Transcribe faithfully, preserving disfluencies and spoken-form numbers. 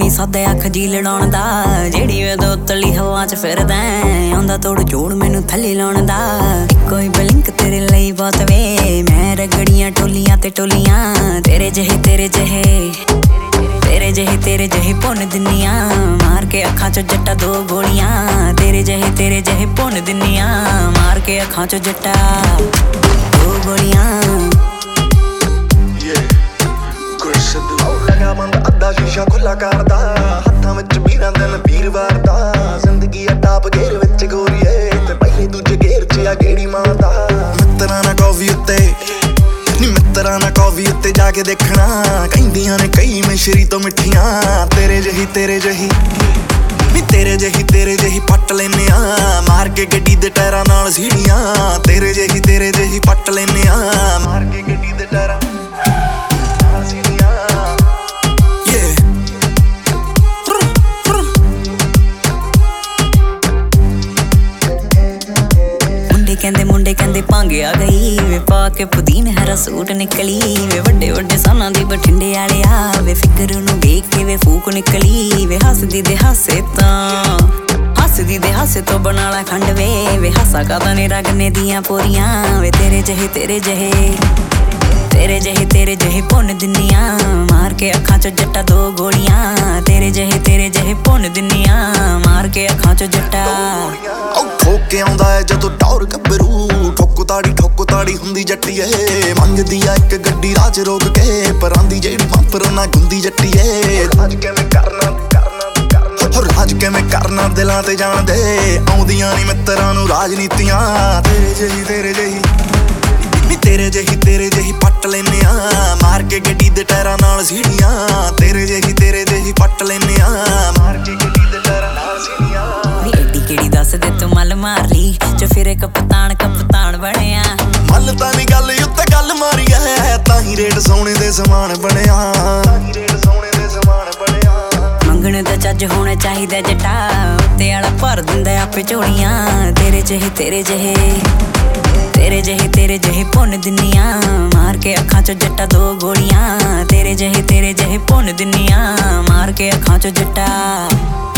ਨੀ ਸਾਦੇ ਅੱਖ ਜੀ ਲੜਾਉਣ ਦਾ ਜਿਹੜੀ ਵੇ ਦੋ ਤਲੀ ਹਵਾ ਚ ਫਿਰਦਾ ਆਉਂਦਾ ਤੋੜ ਜੋੜ ਮੈਨੂੰ ਥੱਲੇ ਲਾਉਣ ਦਾ ਕੋਈ ਬਲਿੰਕ ਤੇਰੇ ਲਈ ਬਹੁਤ ਵੇ ਮੈਂ ਰਗੜੀਆਂ ਟੋਲੀਆਂ ਤੇ ਟੋਲੀਆਂ ਤੇਰੇ ਜਿਹੇ ਤੇਰੇ ਜਿਹੇ ਤੇਰੇ ਜਿਹੇ ਤੇਰੇ ਜਿਹੇ ਭੁੰਨ ਦਿੰਨੀਆਂ ਮਾਰ ਕੇ ਅੱਖਾਂ ਚੋਂ ਜੱਟਾ ਦੋ ਗੋਲੀਆਂ ਤੇਰੇ ਜਿਹੇ ਤੇਰੇ ਜਿਹੇ ਭੁੰਨ ਦਿੰਨੀਆਂ ਮਾਰ ਕੇ ਅੱਖਾਂ ਚੋਂ ਜੱਟਾ ਦੋ ਗੋਲੀਆਂ ਲਗਾ ਬੰਦ ਅੱਧਾ ਸ਼ੀਸ਼ਾ ਖੁੱਲਾ ਕਰਦਾ ਹੱਥਾਂ ਵਿੱਚ ਵੀਰਾਂ ਦਿਨ ਵੀਰਵਾਰ ਦਾ ਜ਼ਿੰਦਗੀ ਆ ਟਾਪ ਗੇਰ ਵਿੱਚ ਗੋਰੀਏ ਤੇ ਪਹਿਲੇ ਦੂਜੇ ਗੇਰ ਚ ਆ ਗੇੜੀ ਮਾਰਦਾ ਮਿੱਤਰਾਂ ਨਾਲ ਕੌਫੀ ਉੱਤੇ ਨੀ ਮਿੱਤਰਾਂ ਨਾਲ ਕੌਫੀ ਉੱਤੇ ਜਾ ਕੇ ਦੇਖਣਾ ਕਹਿੰਦੀਆਂ ਨੇ ਕਈ ਮਿਸ਼ਰੀ ਤੋਂ ਮਿੱਠੀਆਂ ਤੇਰੇ ਜਿਹੀ ਤੇਰੇ ਜਿਹੀ ਨੀ ਤੇਰੇ ਜਿਹੀ ਤੇਰੇ ਜਿਹੀ ਪੱਟ ਲੈਨੇ ਆ ਮਾਰ ਕੇ ਗੱਡੀ ਦੇ ਟਾਇਰਾਂ ਨਾਲ ਸੀੜੀਆਂ ਤੇਰੇ ਜਿਹੀ ਤੇਰੇ ਜਿਹੀ ਪੱਟ ਲੈਨੇ ਆ ਮਾਰ ਕੇ ਗੱਡੀ ਦੇ ਟਾਇਰਾਂ ਕਹਿੰਦੇ ਮੁੰਡੇ ਕਹਿੰਦੇ ਭੰਗ ਆ ਗਈ ਵੇ ਪਾ ਕੇ ਪੁਦੀਨੇ ਹਰਾ ਸੂਟ ਨਿਕਲੀ ਵੇ ਵੱਡੇ ਵੱਡੇ ਸਾਨਾਂ ਦੀ ਬਠਿੰਡੇ ਵਾਲਿਆ ਵੇ ਫਿਕਰ ਨੂੰ ਵੇਖ ਕੇ ਵੇ ਫੂਕ ਨਿਕਲੀ ਵੇ ਹੱਸਦੀ ਦੇ ਹਾਸੇ ਤਾਂ ਹੱਸਦੀ ਦੇ ਹਾਸੇ ਤੋਂ ਬਣਾਲਾ ਖੰਡ ਵੇ ਵੇ ਹਾਸਾ ਕਾਦਾ ਨੇ ਰਗਨੇ ਦੀਆਂ ਪੋਰੀਆਂ ਵੇ ਤੇਰੇ ਜਿਹੇ ਤੇਰੇ ਜਿਹੇ ਤੇਰੇ ਜਿਹੇ ਤੇਰੇ ਜਿਹੇ ਭੁੰਨ ਦਿੰਨੀਆਂ ਮਾਰ ਕੇ ਅੱਖਾਂ ਚੋਂ ਜੱਟਾ ਦੋ ਗੋਲੀਆਂ ਤੇਰੇ ਜਿਹੇ ਤੇਰੇ ਜਿਹੇ ਭੁੰਨ ਦਿੰਨੀਆਂ ਮਾਰ ਕੇ ਅੱਖਾਂ ਚੋਂ ਜੱਟਾ ਠੋਕ ਕੇ ਆਉਂਦਾ ਏ ਜਦੋਂ ਟੌਰ ਗੱਭਰੂ ਠੋਕੋ ਤਾੜੀ ਠੋਕੋ ਤਾੜੀ ਹੁੰਦੀ ਜੱਟੀਏ ਮੰਗਦੀ ਆ ਇੱਕ ਗੱਡੀ ਰਾਹ ਚ ਰੋਕ ਕੇ ਪਰਾਂਦੀ ਜਿਹੜੀ ਪੰਪਰ ਨਾ ਗੁੰਦੀ ਜੱਟੀਏ ਰਾਜ ਕਿਵੇਂ ਕਰਨਾ ਕਰਨਾ ਕਰਨਾ ਰਾਜ ਕਿਵੇਂ ਕਰਨਾ ਦਿਲਾਂ ਤੇ ਜਾਣਦੇ ਆਉਂਦੀਆਂ ਨੀ ਮਿੱਤਰਾਂ ਨੂੰ ਰਾਜਨੀਤੀਆਂ ਤੇਰੇ ਜਿਹੀ ਤੇਰੇ ਜਿਹੀ ਨੀ ਤੇਰੇ ਜਿਹੀ ਤੇਰੇ ਜਿਹੀ ਪੱਟ ਲੈਨੇ ਆ ਮਾਰ ਕੇ ਗੱਡੀ ਦੇ ਟਾਇਰਾਂ ਨਾਲ ਸੀੜੀਆਂ ਤੇਰੇ ਜਿਹੀ ਤੇਰੇ ਜਿਹੀ ਪੱਟ ਲੈਨੇ ਆ ਮਾਰ ਕੇ ਗੱਡੀ ਦੇ ਟਾਇਰਾਂ ਨਾਲ ਸੀੜੀਆਂ ਨੀ ਐਡੀ ਕਿਹੜੀ ਦੱਸ ਦੇ ਤੂੰ ਮੱਲ ਮਾਰ ਲਈ ਜੋ ਫਿਰੇ ਕਪਤਾਨ ਕਪਤਾਨ ਬਣਿਆ ਮੱਲ ਤਾਂ ਨੀ ਗੱਲ ਉੱਤੇ ਗੱਲ ਮਾਰੀ ਐ ਤਾਂ ਹੀ ਰੇਟ ਸੋਨੇ ਦੇ ਸਮਾਨ ਬਣਿਆ ਤਾਂ ਹੀ ਰੇਟ ਸੋਨੇ ਦੇ ਸਮਾਨ ਬਣਿਆ ਮੰਗਣ ਦਾ ਚੱਜ ਹੋਣਾ ਚਾਹੀਦਾ ਜੱਟਾ ਉੱਤੇ ਵਾਲਾ ਭਰ ਦਿੰਦਾ ਆਪੇ ਝੋਲੀਆਂ ਤੇਰੇ ਜਿਹੇ ਤੇਰੇ ਜਿਹੇ ਤੇਰੇ ਜਿਹੇ ਤੇਰੇ ਜਿਹੇ ਭੁੰਨ ਦਿੰਨੀਆਂ ਮਾਰ ਕੇ ਅੱਖਾਂ ਚੋਂ ਜੱਟਾ ਦੋ ਗੋਲੀਆਂ ਤੇਰੇ ਜਿਹੇ ਤੇਰੇ ਜਿਹੇ ਭੁੰਨ ਦਿੰਨੀਆਂ ਮਾਰ ਕੇ ਅੱਖਾਂ ਚੋਂ ਜੱਟਾ